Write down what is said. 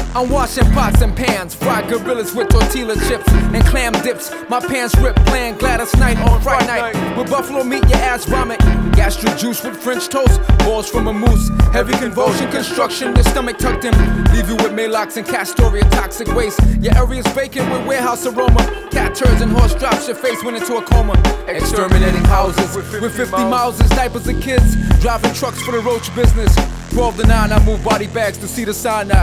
I'm washing pots and pans, fried gorillas with tortilla chips and clam dips. My pants ripped, playing Gladys Knight on Friday night. With buffalo meat, your ass vomit. Gastric juice with French toast, balls from a moose. Heavy convulsion, construction, your stomach tucked in. Leave you with Malox and Castoria, toxic waste. Your area's vacant with warehouse aroma. Cat turds and horse drops, your face went into a coma. Exterminating houses with 50 miles as diapers and kids. Driving trucks for the roach business. 12 to 9, I move body bags to see the Sinai.